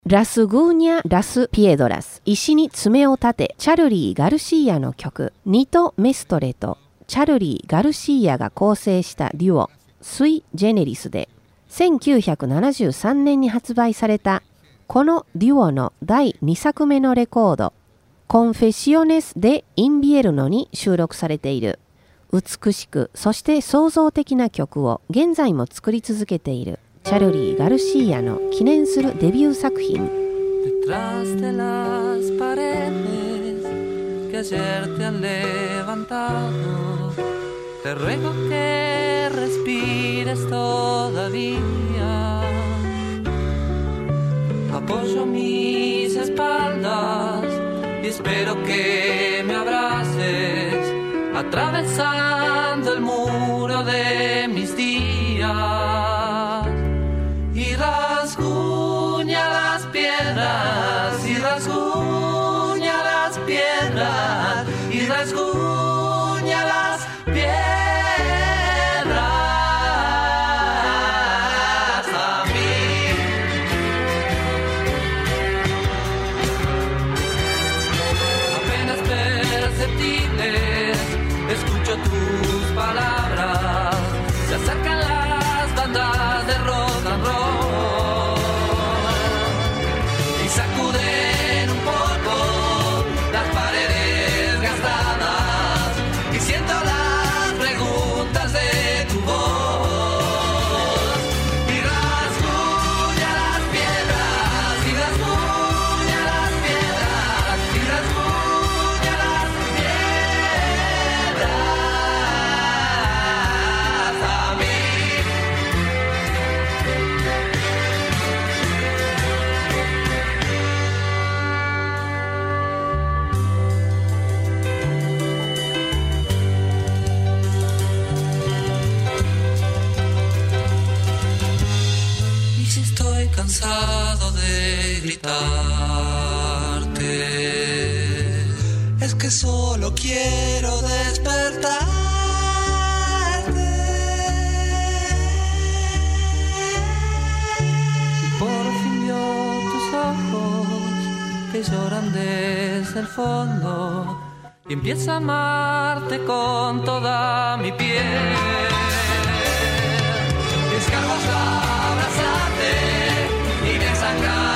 ラスグーニャ・ラス・ピエドラス、石に爪を立て、チャルリー・ガルシーアの曲、ニト・メストレとチャルリー・ガルシーアが構成したデュオ、スイ・ジェネリスで、1973年に発売された、このデュオの第2作目のレコード、コンフェシオネス・デ・インビエルノに収録されている、美しく、そして創造的な曲を現在も作り続けている、チャルリー・ガルシーアの記念するデビュー作品。 Detrás de las paredes que ayer te han levantado, te ruego que respires todavía. Apoyo mis espaldas y espero que me abraces, atravesando el muro de mis días.Y rasguña las piedras, y rasguña las piedras, y rasguña las piedras a mí. Apenas perceptibles, escucho tus palabras, se acercan las bandas de rock and roll.Sacuden un poco las paredes gastadas y siento las preguntas de tu voz. Y rasguña las piedras, y rasguña las piedras, y rasguña las piedras a mí.Cansado de gritarte, es que solo quiero despertarte. Por fin vio tus ojos que lloran desde el fondo y empiezo a amarte con toda mi piel. Descargo hasta abrazarte y desangrarte.